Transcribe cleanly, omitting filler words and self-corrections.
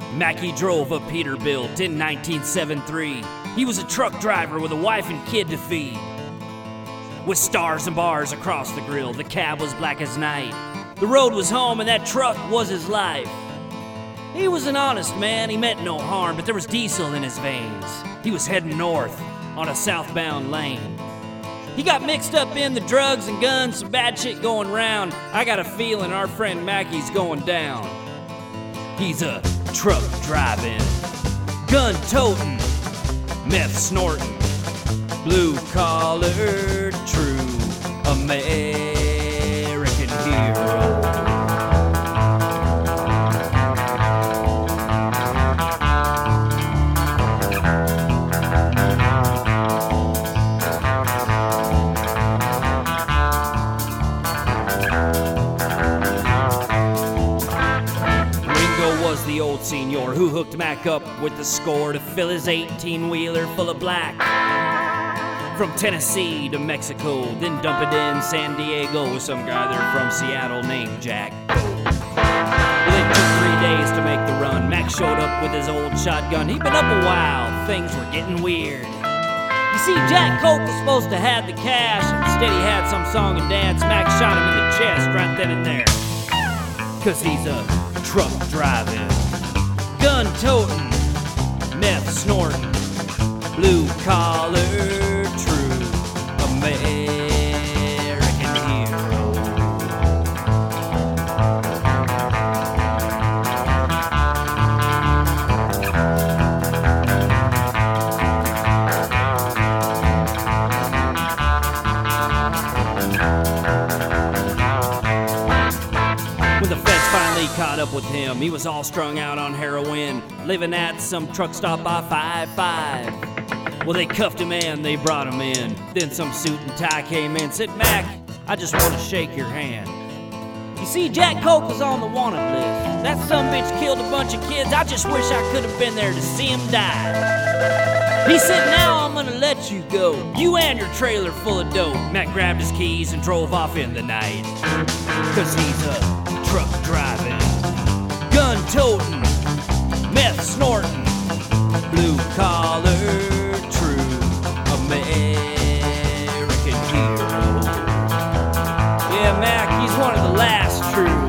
Mackey drove a Peterbilt in 1973. He was a truck driver with a wife and kid to feed. With stars and bars across the grill, the cab was black as night. The road was home and that truck was his life. He was an honest man, he meant no harm, but there was diesel in his veins. He was heading north on a southbound lane. He got mixed up in the drugs and guns, some bad shit going round. I got a feeling our friend Mackey's going down. He's a truck driving, gun toting, meth snorting, blue collar, true American hero. Was the old senior who hooked Mac up with the score to fill his 18-wheeler full of black. From Tennessee to Mexico, then dump it in San Diego with some guy there from Seattle named Jack. Well, it took 3 days to make the run. Mac showed up with his old shotgun. He'd been up a while, things were getting weird. You see, Jack Coke was supposed to have the cash. Instead he had some song and dance. Mac shot him in the chest right then and there. 'Cause he's a truck driving, gun toting, meth snorting, blue collar, true American hero. When the feds finally caught up with him, he was all strung out on heroin, living at some truck stop by 5-5. Well, they cuffed him and they brought him in. Then some suit and tie came in, said, "Mac, I just want to shake your hand." You see, Jack Coke was on the wanted list. That sumbitch killed a bunch of kids. I just wish I could have been there to see him die. He said, "Now I'm gonna let you go, you and your trailer full of dope." Mac grabbed his keys and drove off in the night. 'Cause he's a truck driving, gun toting, meth snorting, blue collar, true American hero. Yeah, Mac, he's one of the last true